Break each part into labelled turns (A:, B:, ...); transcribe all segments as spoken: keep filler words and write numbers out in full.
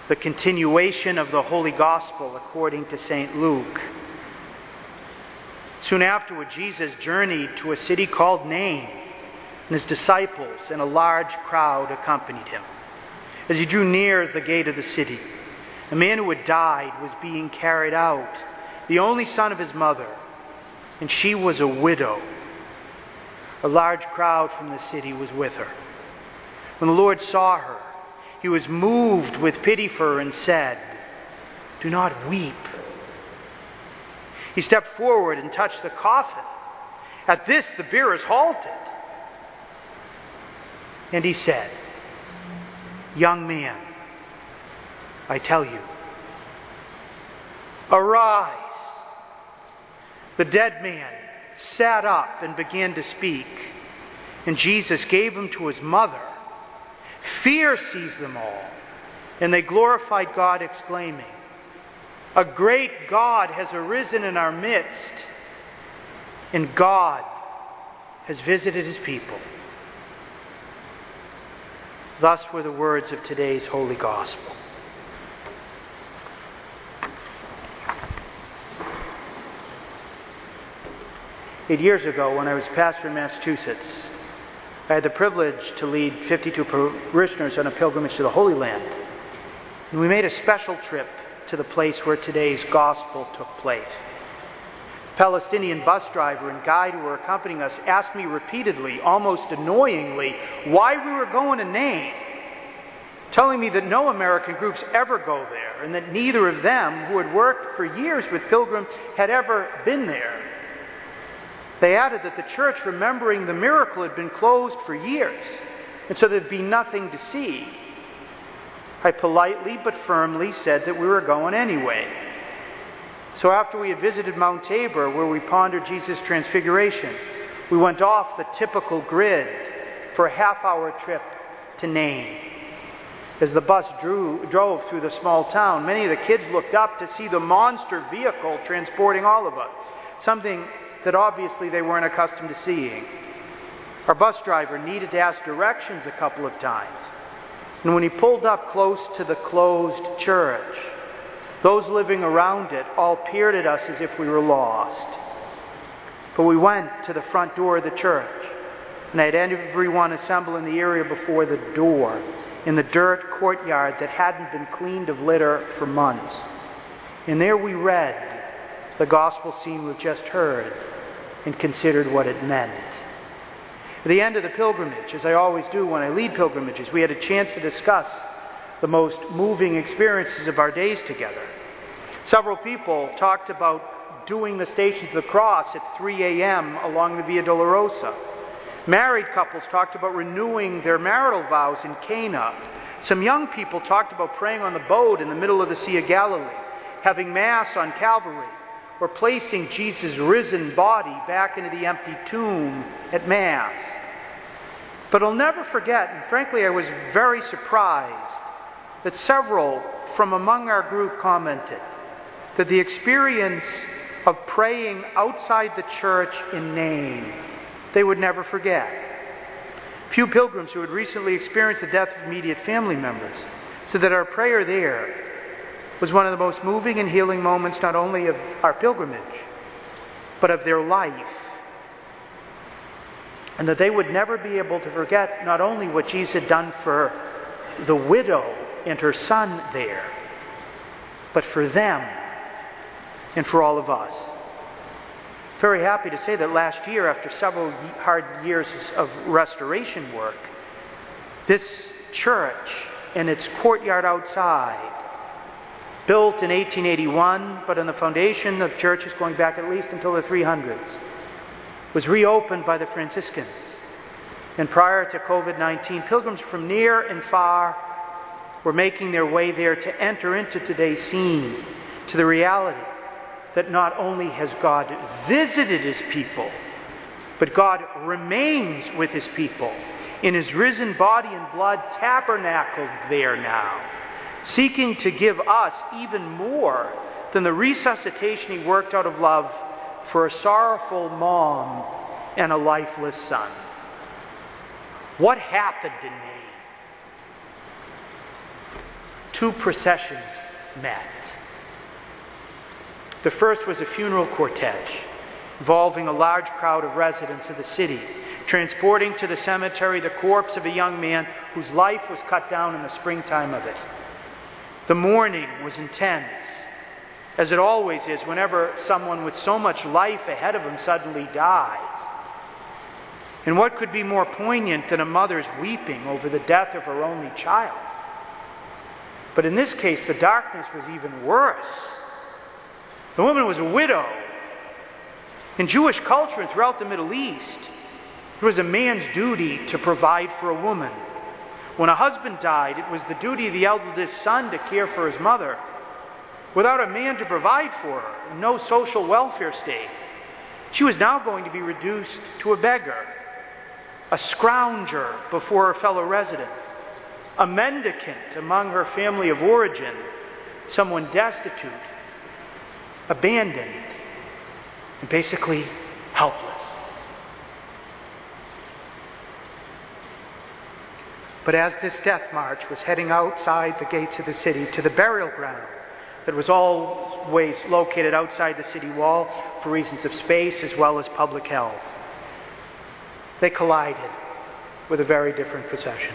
A: the continuation of the Holy Gospel according to Saint Luke. Soon afterward, Jesus journeyed to a city called Nain, and his disciples and a large crowd accompanied him. As he drew near the gate of the city, a man who had died was being carried out, the only son of his mother, and she was a widow. A large crowd from the city was with her. When the Lord saw her, he was moved with pity for her and said, "Do not weep." He stepped forward and touched the coffin. At this, the bearers halted. And he said, "Young man, I tell you, arise." The dead man sat up and began to speak, and Jesus gave him to his mother. Fear seized them all, and they glorified God, exclaiming, "A great God has arisen in our midst, and God has visited his people." Thus were the words of today's Holy Gospel. Eight years ago, when I was pastor in Massachusetts, I had the privilege to lead fifty-two parishioners on a pilgrimage to the Holy Land. And we made a special trip to the place where today's Gospel took place. The Palestinian bus driver and guide who were accompanying us asked me repeatedly, almost annoyingly, why we were going to Nain, telling me that no American groups ever go there, and that neither of them, who had worked for years with pilgrims, had ever been there. They added that the church, remembering the miracle, had been closed for years, and so there'd be nothing to see. I politely but firmly said that we were going anyway. So after we had visited Mount Tabor, where we pondered Jesus' transfiguration, we went off the typical grid for a half-hour trip to Nain. As the bus drew, drove through the small town, many of the kids looked up to see the monster vehicle transporting all of us, something that obviously they weren't accustomed to seeing. Our bus driver needed to ask directions a couple of times. And when he pulled up close to the closed church, those living around it all peered at us as if we were lost. But we went to the front door of the church, and I had everyone assemble in the area before the door, in the dirt courtyard that hadn't been cleaned of litter for months. And there we read the gospel scene we've just heard and considered what it meant. At the end of the pilgrimage, as I always do when I lead pilgrimages, we had a chance to discuss the most moving experiences of our days together. Several people talked about doing the Stations of the Cross at three a.m. along the Via Dolorosa. Married couples talked about renewing their marital vows in Cana. Some young people talked about praying on the boat in the middle of the Sea of Galilee, having Mass on Calvary, or placing Jesus' risen body back into the empty tomb at Mass. But I'll never forget, and frankly I was very surprised, that several from among our group commented that the experience of praying outside the church in Nain, they would never forget. Few pilgrims who had recently experienced the death of immediate family members said that our prayer there was one of the most moving and healing moments not only of our pilgrimage, but of their life. And that they would never be able to forget not only what Jesus had done for the widow and her son there, but for them and for all of us. Very happy to say that last year, after several hard years of restoration work, this church and its courtyard outside, built in eighteen eighty-one, but on the foundation of churches going back at least until the three hundreds, was reopened by the Franciscans. And prior to covid nineteen, pilgrims from near and far were making their way there to enter into today's scene, to the reality that not only has God visited his people, but God remains with his people in his risen body and blood tabernacled there now, seeking to give us even more than the resuscitation he worked out of love for a sorrowful mom and a lifeless son. What happened in Nain? two processions met. The first was a funeral cortege involving a large crowd of residents of the city, transporting to the cemetery the corpse of a young man whose life was cut down in the springtime of it. The mourning was intense, as it always is whenever someone with so much life ahead of him suddenly dies. And what could be more poignant than a mother's weeping over the death of her only child? But in this case, the darkness was even worse. The woman was a widow. In Jewish culture and throughout the Middle East, it was a man's duty to provide for a woman. When a husband died, it was the duty of the eldest son to care for his mother. Without a man to provide for her, no social welfare state, she was now going to be reduced to a beggar, a scrounger before her fellow residents, a mendicant among her family of origin, someone destitute, abandoned, and basically helpless. But as this death march was heading outside the gates of the city to the burial ground that was always located outside the city wall for reasons of space as well as public health, they collided with a very different procession.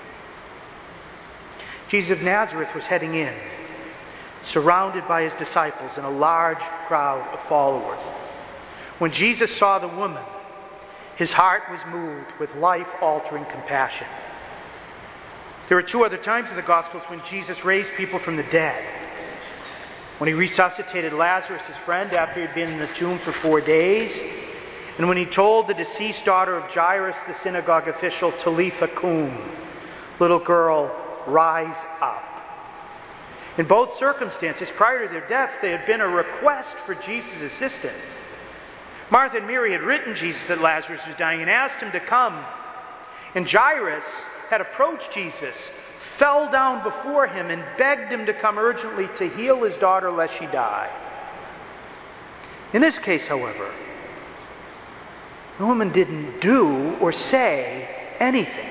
A: Jesus of Nazareth was heading in, surrounded by his disciples and a large crowd of followers. When Jesus saw the woman, his heart was moved with life-altering compassion. There are two other times in the Gospels when Jesus raised people from the dead. When he resuscitated Lazarus, his friend, after he had been in the tomb for four days, and when he told the deceased daughter of Jairus, the synagogue official, Talitha cum, little girl, rise up. In both circumstances, prior to their deaths, there had been a request for Jesus' assistance. Martha and Mary had written Jesus that Lazarus was dying and asked him to come. And Jairus had approached Jesus, fell down before him, and begged him to come urgently to heal his daughter lest she die. In this case, however, the woman didn't do or say anything.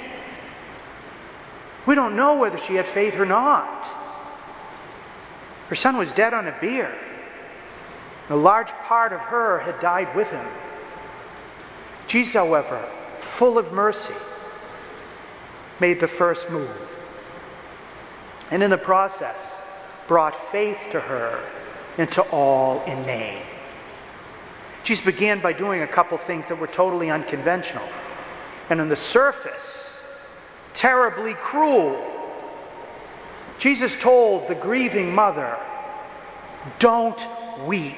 A: We don't know whether she had faith or not. Her son was dead on a bier. A large part of her had died with him. Jesus, however, full of mercy, made the first move. And in the process, brought faith to her and to all in name. Jesus began by doing a couple things that were totally unconventional. And on the surface, terribly cruel. Jesus told the grieving mother, "Don't weep."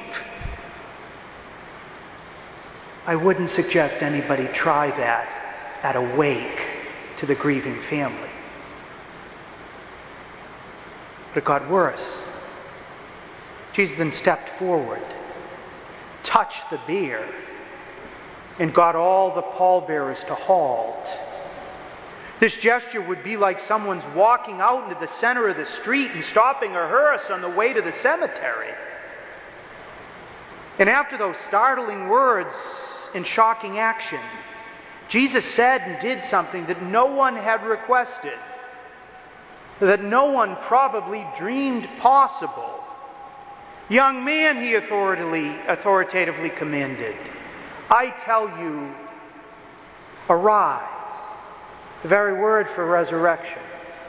A: I wouldn't suggest anybody try that at a wake to the grieving family. But it got worse. Jesus then stepped forward, touched the bier, and got all the pallbearers to halt. This gesture would be like someone's walking out into the center of the street and stopping a hearse on the way to the cemetery. And after those startling words and shocking action, Jesus said and did something that no one had requested, that no one probably dreamed possible. "Young man," he authoritatively, authoritatively commanded, "I tell you, arise." The very word for resurrection.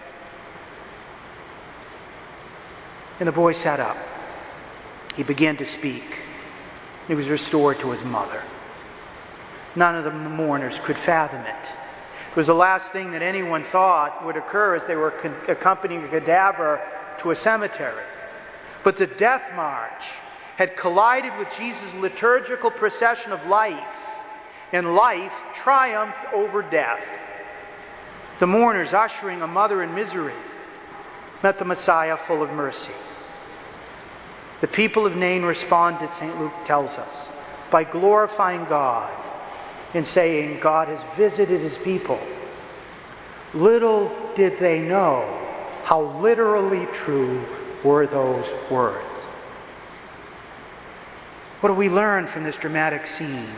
A: And the boy sat up. He began to speak. He was restored to his mother. None of the mourners could fathom it. It was the last thing that anyone thought would occur as they were con- accompanying a cadaver to a cemetery. But the death march had collided with Jesus' liturgical procession of life, and life triumphed over death. The mourners, ushering a mother in misery, met the Messiah full of mercy. The people of Nain responded, Saint Luke tells us, by glorifying God and saying, "God has visited his people." Little did they know how literally true were those words. What do we learn from this dramatic scene?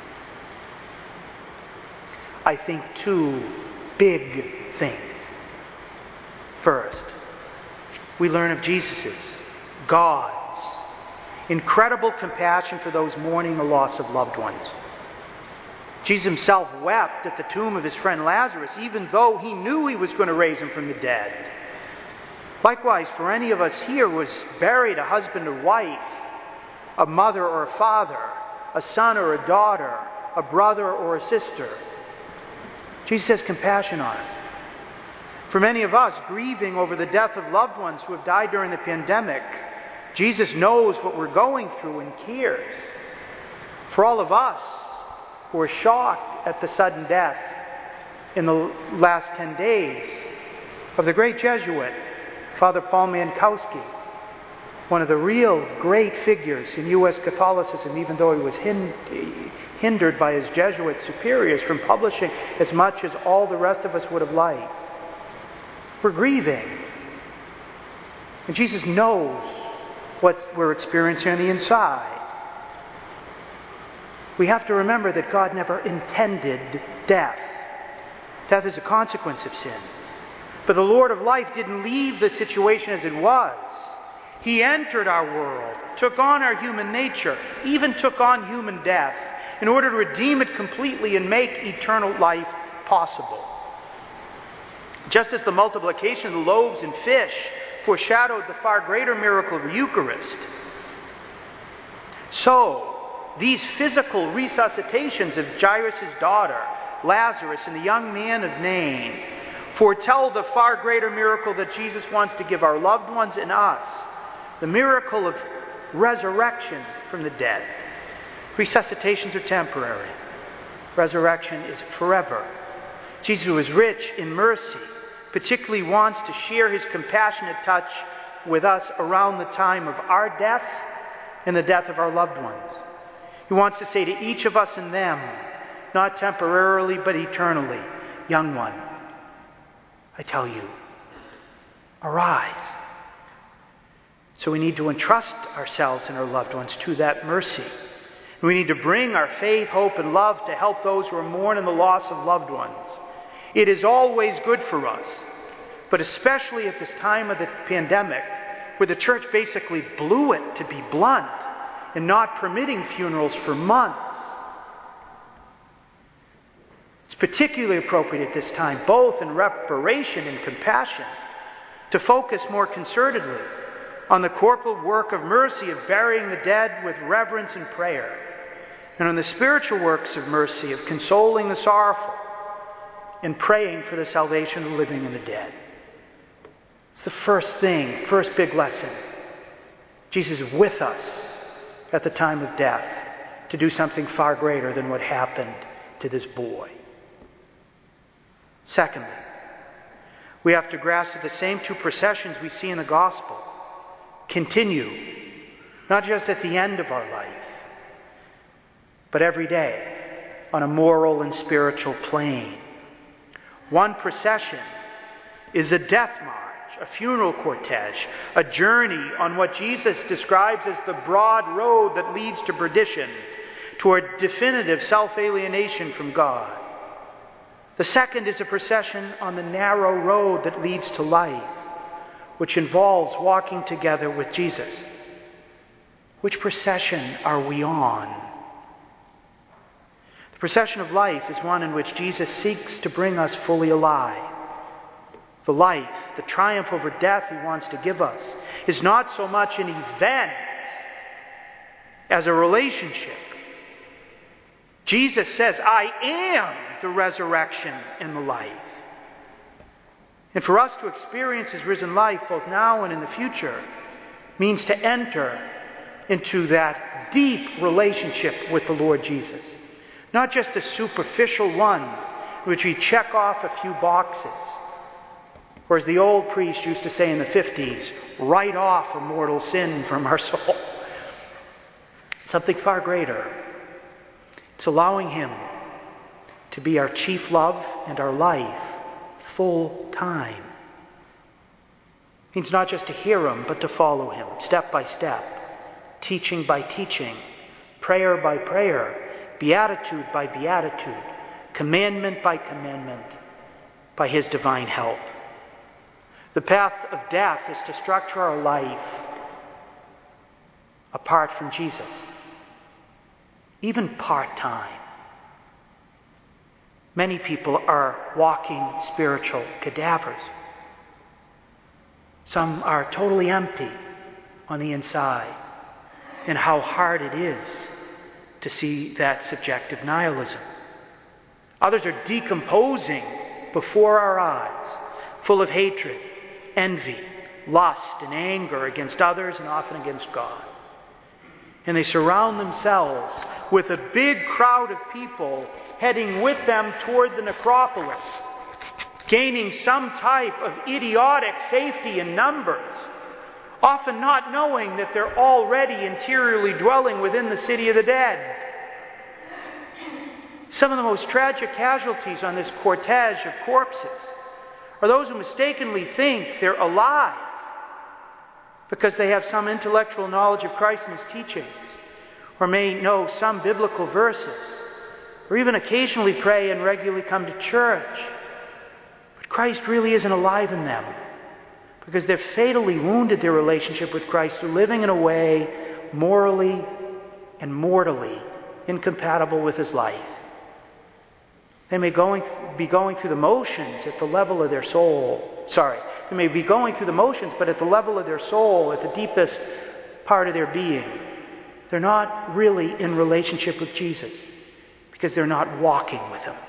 A: I think two big things. First, we learn of Jesus's, God's, incredible compassion for those mourning the loss of loved ones. Jesus himself wept at the tomb of his friend Lazarus, even though he knew he was going to raise him from the dead. Likewise, for any of us here was buried a husband or wife, a mother or a father, a son or a daughter, a brother or a sister, Jesus has compassion on us. For many of us grieving over the death of loved ones who have died during the pandemic, Jesus knows what we're going through and cares. For all of us who are shocked at the sudden death in the last ten days of the great Jesuit, Father Paul Mankowski, one of the real great figures in U S Catholicism, even though he was hin- hindered by his Jesuit superiors from publishing as much as all the rest of us would have liked. We're grieving. And Jesus knows what we're experiencing on the inside. We have to remember that God never intended death. Death is a consequence of sin. But the Lord of life didn't leave the situation as it was. He entered our world, took on our human nature, even took on human death in order to redeem it completely and make eternal life possible. Just as the multiplication of the loaves and fish foreshadowed the far greater miracle of the Eucharist, so these physical resuscitations of Jairus' daughter, Lazarus, and the young man of Nain foretell the far greater miracle that Jesus wants to give our loved ones and us, the miracle of resurrection from the dead. Resuscitations are temporary. Resurrection is forever. Jesus, who is rich in mercy, particularly wants to share his compassionate touch with us around the time of our death and the death of our loved ones. He wants to say to each of us and them, not temporarily but eternally, young one, I tell you, arise. So we need to entrust ourselves and our loved ones to that mercy. We need to bring our faith, hope, and love to help those who are mourning the loss of loved ones. It is always good for us, but especially at this time of the pandemic, where the church basically blew it, to be blunt, in not permitting funerals for months. It's particularly appropriate at this time, both in reparation and compassion, to focus more concertedly on the corporal work of mercy of burying the dead with reverence and prayer, and on the spiritual works of mercy of consoling the sorrowful and praying for the salvation of the living and the dead. It's the first thing, first big lesson. Jesus is with us at the time of death to do something far greater than what happened to this boy. Secondly, we have to grasp that the same two processions we see in the gospel continue, not just at the end of our life, but every day on a moral and spiritual plane. One procession is a death march, a funeral cortege, a journey on what Jesus describes as the broad road that leads to perdition, toward definitive self-alienation from God. The second is a procession on the narrow road that leads to life, which involves walking together with Jesus. Which procession are we on? The procession of life is one in which Jesus seeks to bring us fully alive. The life, the triumph over death he wants to give us, is not so much an event as a relationship. Jesus says, I am the resurrection and the life. And for us to experience his risen life, both now and in the future, means to enter into that deep relationship with the Lord Jesus. Not just a superficial one, in which we check off a few boxes. Or as the old priest used to say in the fifties, write off a mortal sin from our soul. Something far greater. It's allowing him to be our chief love and our life full time. It means not just to hear him, but to follow him step by step, teaching by teaching, prayer by prayer, beatitude by beatitude, commandment by commandment, by his divine help. The path of death is to structure our life apart from Jesus, even part-time. Many people are walking spiritual cadavers. Some are totally empty on the inside, and how hard it is to see that subjective nihilism. Others are decomposing before our eyes, full of hatred, envy, lust, and anger against others and often against God. And they surround themselves with a big crowd of people heading with them toward the necropolis, gaining some type of idiotic safety in numbers, often not knowing that they're already interiorly dwelling within the city of the dead. Some of the most tragic casualties on this cortege of corpses are those who mistakenly think they're alive because they have some intellectual knowledge of Christ and His teachings, or may know some biblical verses, or even occasionally pray and regularly come to church. But Christ really isn't alive in them because they've fatally wounded their relationship with Christ through living in a way morally and mortally incompatible with His life. They may going, be going through the motions at the level of their soul. Sorry, they may be going through the motions, but at the level of their soul, at the deepest part of their being, they're not really in relationship with Jesus because they're not walking with Him.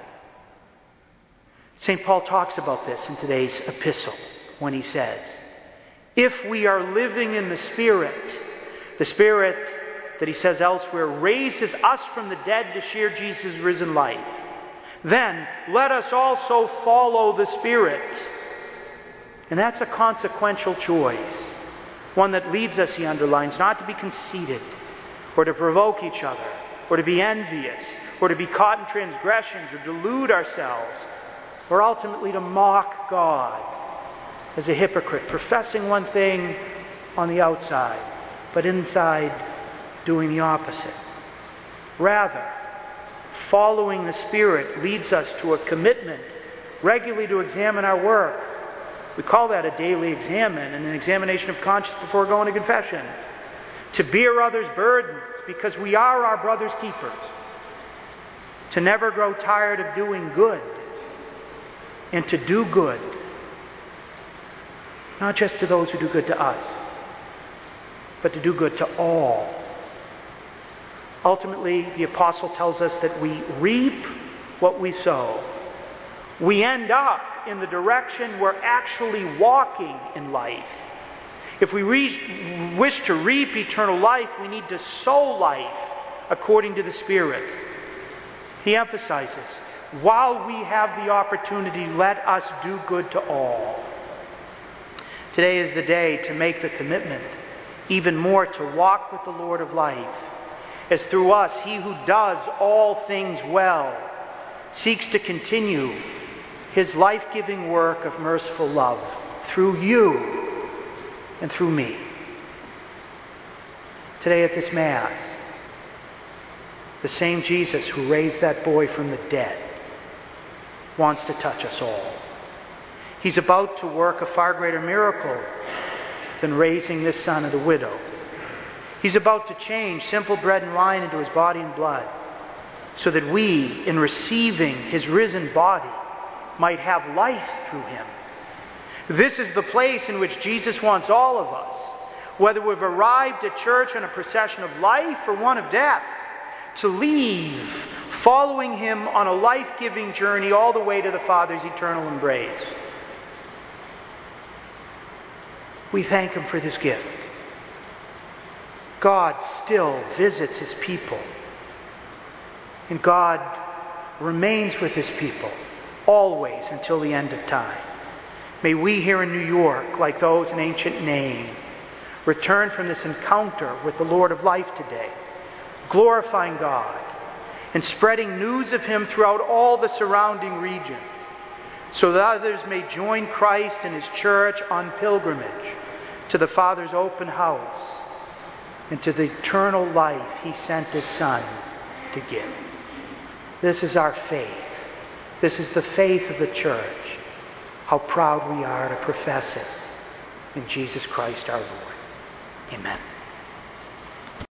A: Saint Paul talks about this in today's epistle when he says, if we are living in the Spirit, the Spirit that he says elsewhere raises us from the dead to share Jesus' risen life, then let us also follow the Spirit. And that's a consequential choice, one that leads us, he underlines, not to be conceited, or to provoke each other, or to be envious, or to be caught in transgressions, or delude ourselves, or ultimately to mock God as a hypocrite, professing one thing on the outside, but inside doing the opposite. Rather, following the Spirit leads us to a commitment regularly to examine our work. We call that a daily examine and an examination of conscience before going to confession. To bear others' burdens because we are our brother's keepers. To never grow tired of doing good and to do good. Not just to those who do good to us, but to do good to all. Ultimately, the apostle tells us that we reap what we sow. We end up in the direction we're actually walking in life. If we re- wish to reap eternal life, we need to sow life according to the Spirit. He emphasizes, while we have the opportunity, let us do good to all. Today is the day to make the commitment, even more to walk with the Lord of life, as through us, He who does all things well seeks to continue His life-giving work of merciful love through you and through me. Today at this Mass, the same Jesus who raised that boy from the dead wants to touch us all. He's about to work a far greater miracle than raising this son of the widow. He's about to change simple bread and wine into His body and blood so that we, in receiving His risen body, might have life through Him. This is the place in which Jesus wants all of us, whether we've arrived at church on a procession of life or one of death, to leave following Him on a life-giving journey all the way to the Father's eternal embrace. We thank Him for this gift. God still visits His people, and God remains with His people always until the end of time. May we here in New York, like those in ancient Nain, return from this encounter with the Lord of life today, glorifying God and spreading news of Him throughout all the surrounding regions, so that others may join Christ and His church on pilgrimage to the Father's open house and to the eternal life He sent His Son to give. This is our faith. This is the faith of the church. how proud we are to profess it in Jesus Christ our Lord. Amen.